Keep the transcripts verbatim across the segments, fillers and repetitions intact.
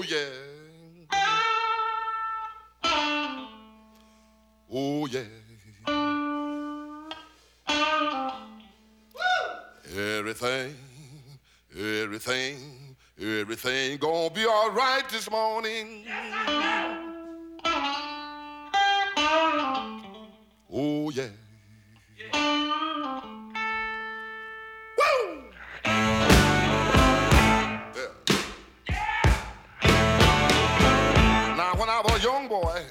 Oh yeah. Oh yeah. Everything, everything, everything gonna be all right this morning. Oh yeah. Woo! Yeah. Now when I was a young boy,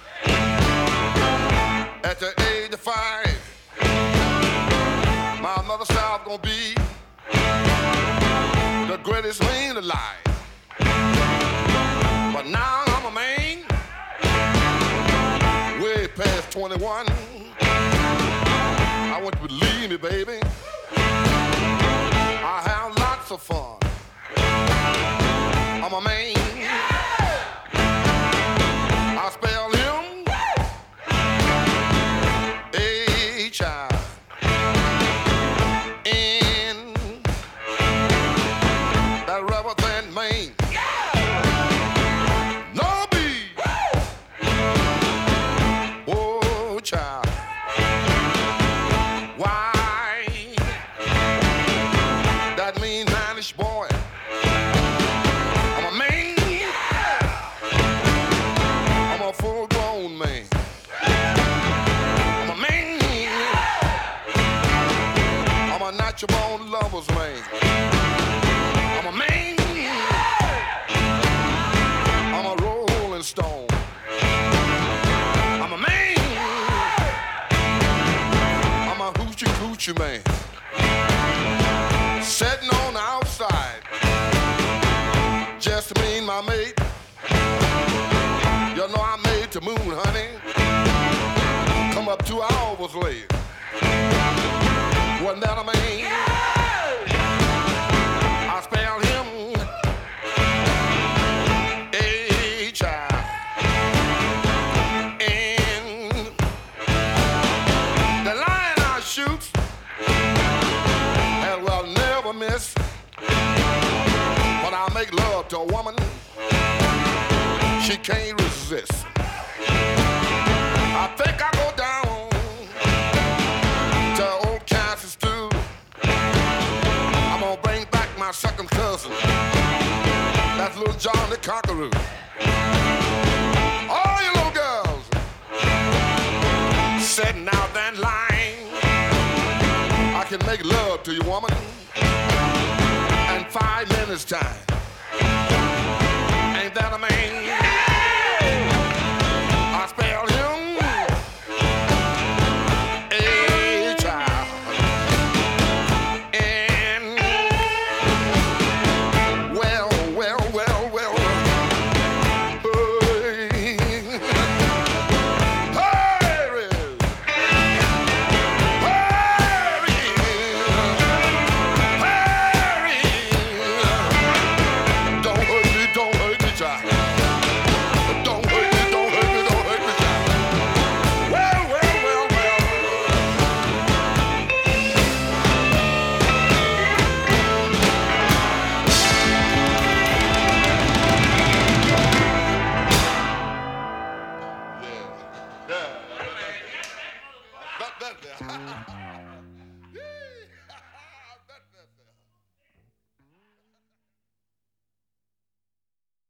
at the age of five, my mother said I was gonna be the greatest man alive. But now I'm a man, way past twenty-one. I want you to believe me, baby. I have lots of fun. I'm a man. I spell him H I N. That rubber band man. No B. Oh, child. Why? That mean manish boy. I'm a man. I'm a full-grown man. I'm a man. I'm a natural-born lover's man. I'm a man. I'm a rolling stone. I'm a man. I'm a hoochie coochie man. Sitting on the outside, just me and my mate. You know I made the moon, honey. Come up two hours late. Wasn't that a man? I spell him H I N. The line I shoot and will never miss. When I make love to a woman, she can't resist. I think I go down to old Kansas stew. I'm gonna bring back my second cousin. That's little John the Conqueror. All you little girls sitting out that line. I can make love to you, woman, in five minutes time.